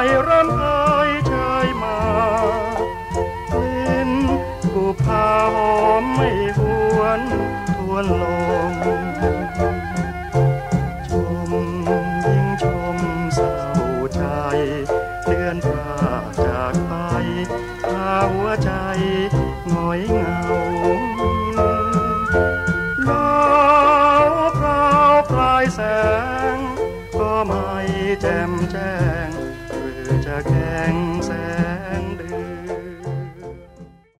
ร่ำเอ่ยเชยมาเล่นกูพาหอมไม่หวนทวนลมชมยิ่งชมเศร้าใจเดือนพาจากไปพาหัวใจหงอยเหงา